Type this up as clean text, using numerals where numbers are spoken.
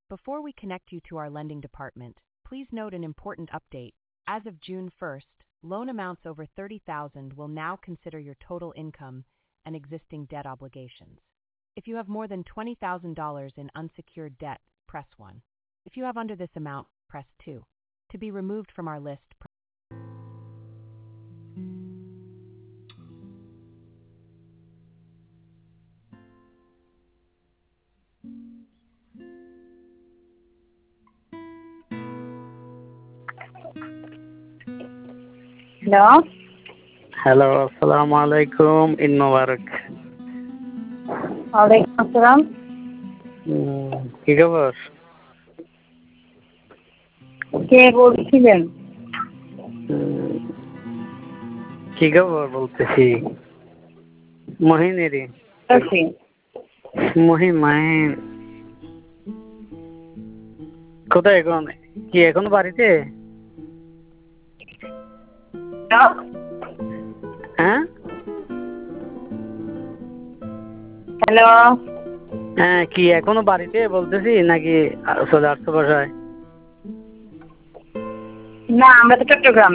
Before we connect you to our lending department, please note an important update. As of June 1st, loan amounts over $30,000 will now consider your total income and existing debt obligations. If you have more than $20,000 in unsecured debt, press 1. If you have under this amount, press 2. To be removed from our list, Hello. Hello, আসসালামু আলাইকুম। ঈদ মোবারক। ওয়ালাইকুম আসসালাম। কি খবর? কে বলছিলেন? কি খবর বলতেছি মহিনেরই। মহিন কোথায় এখন? কি এখনো বাড়িতে? হ্যাঁ হ্যালো। হ্যাঁ, কি এখনো বাড়িতে বলতেছি নাকি চলে আসছো বাসায়? না, আমরা তো চট্টগ্রাম।